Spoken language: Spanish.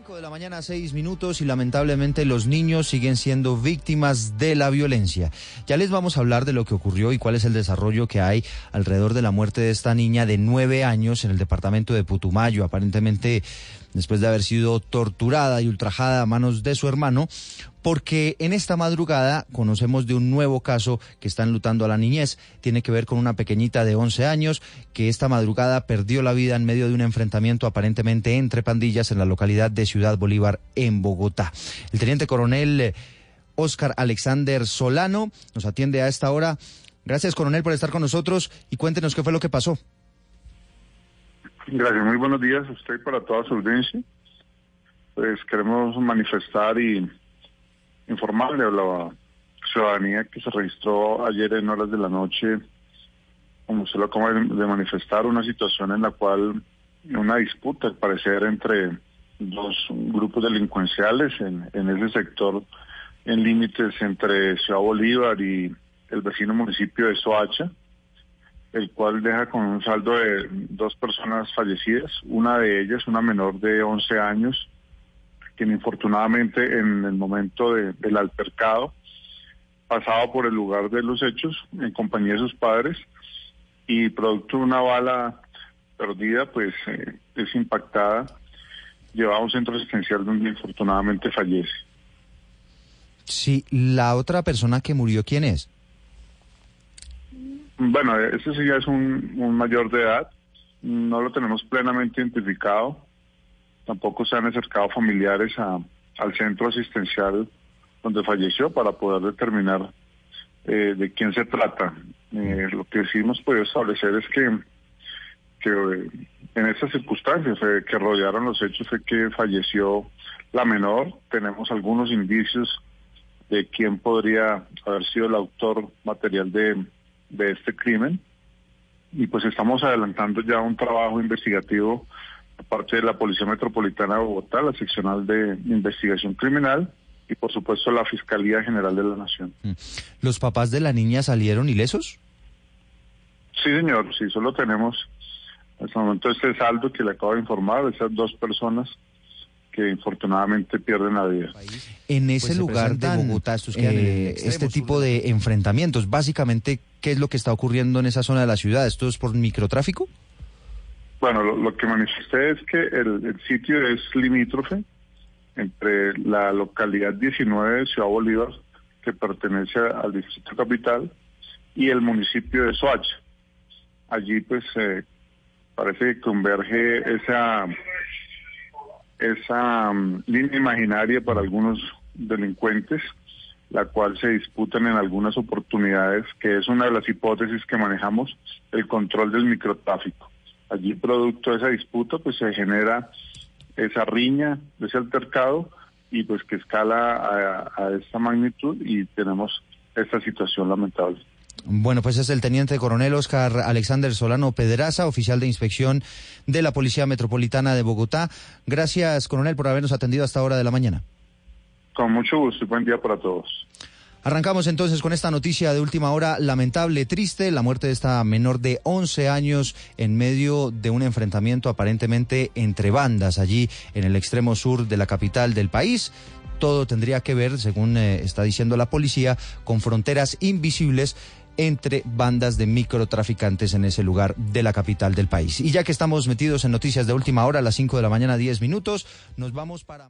5 de la mañana, 6 minutos, y lamentablemente los niños siguen siendo víctimas de la violencia. Ya les vamos a hablar de lo que ocurrió y cuál es el desarrollo que hay alrededor de la muerte de esta niña de 9 años en el departamento de Putumayo, aparentemente después de haber sido torturada y ultrajada a manos de su hermano, porque en esta madrugada conocemos de un nuevo caso que está enlutando a la niñez. Tiene que ver con una pequeñita de 11 años que esta madrugada perdió la vida en medio de un enfrentamiento aparentemente entre pandillas en la localidad de Ciudad Bolívar, en Bogotá. El teniente coronel Óscar Alexander Solano nos atiende a esta hora. Gracias, coronel, por estar con nosotros y cuéntenos qué fue lo que pasó. Gracias, muy buenos días a usted y para toda su audiencia. Pues queremos manifestar y informarle a la ciudadanía que se registró ayer en horas de la noche, como usted lo acaba de manifestar, una situación en la cual una disputa, al parecer, entre dos grupos delincuenciales en ese sector, en límites entre Ciudad Bolívar y el vecino municipio de Soacha, el cual deja con un saldo de 2 personas fallecidas, una de ellas, una menor de 11 años, quien infortunadamente en el momento del altercado pasaba por el lugar de los hechos en compañía de sus padres y producto de una bala perdida, pues es impactada, llevada a un centro asistencial donde infortunadamente fallece. Sí, la otra persona que murió, ¿quién es? Bueno, ese sí ya es un mayor de edad, no lo tenemos plenamente identificado, tampoco se han acercado familiares al centro asistencial donde falleció para poder determinar de quién se trata. Lo que sí hemos podido establecer es que en estas circunstancias que rodearon los hechos fue que falleció la menor. Tenemos algunos indicios de quién podría haber sido el autor material de este crimen, y pues estamos adelantando ya un trabajo investigativo por parte de la Policía Metropolitana de Bogotá, la seccional de investigación criminal y por supuesto la Fiscalía General de la Nación. ¿Los papás de la niña salieron ilesos? Sí, señor, sí, solo tenemos hasta el momento este saldo que le acabo de informar, de esas 2 personas que infortunadamente pierden la vida. En ese lugar de Bogotá, este tipo de enfrentamientos, básicamente, ¿qué es lo que está ocurriendo en esa zona de la ciudad? ¿Esto es por microtráfico? Bueno, lo que manifesté es que el sitio es limítrofe entre la localidad 19 de Ciudad Bolívar, que pertenece al distrito capital, y el municipio de Soacha. Allí pues parece que converge esa línea imaginaria para algunos delincuentes, la cual se disputan en algunas oportunidades, que es una de las hipótesis que manejamos, el control del microtráfico. Allí, producto de esa disputa, pues se genera esa riña, ese altercado, y pues que escala a esta magnitud y tenemos esta situación lamentable. Bueno, pues es el teniente coronel Óscar Alexander Solano Pedraza, oficial de inspección de la Policía Metropolitana de Bogotá. Gracias, coronel, por habernos atendido hasta hora de la mañana. Con mucho gusto y buen día para todos. Arrancamos entonces con esta noticia de última hora, lamentable, triste, la muerte de esta menor de 11 años en medio de un enfrentamiento aparentemente entre bandas allí en el extremo sur de la capital del país. Todo tendría que ver, según está diciendo la policía, con fronteras invisibles entre bandas de microtraficantes en ese lugar de la capital del país. Y ya que estamos metidos en noticias de última hora, a las 5 de la mañana, 10 minutos, nos vamos para...